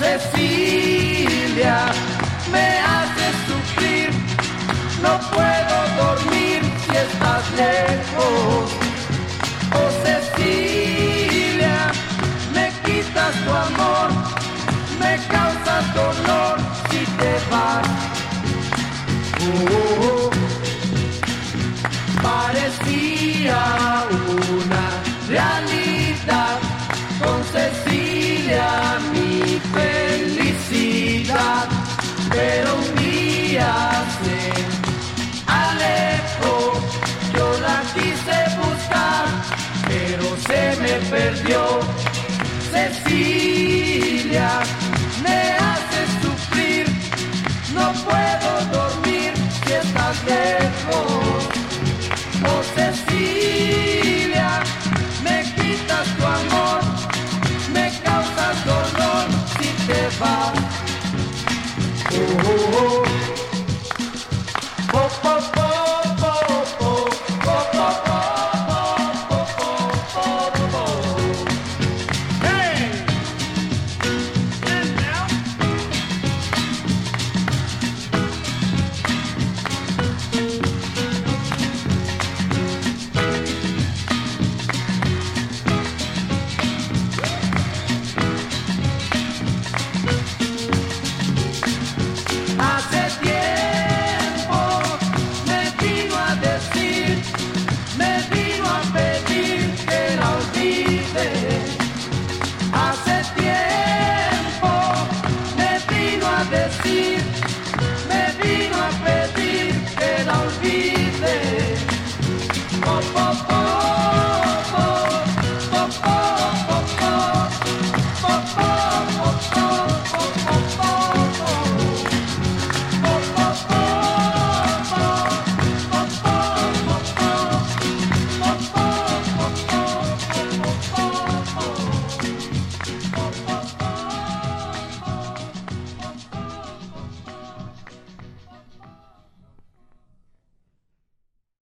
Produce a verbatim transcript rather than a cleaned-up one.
Cecilia, me haces sufrir, no puedo dormir si estás lejos. Oh Cecilia, me quitas tu amor, me causas dolor si te vas. Oh, oh, oh. Parecía una realidad con Cecilia mi felicidad, pero un día se alejó, yo la quise buscar, pero se me perdió. Cecilia, me haces sufrir, no puedo dormir si estás lejos. Oh Cecilia, me quitas tu amor, me causas dolor si te vas. Oh, oh, oh. Oh, oh, oh, oh, oh, oh, oh, oh, oh, oh, oh. Hey! And now? Hace tiempo me vino a decir, me vino a pedir que la olvide.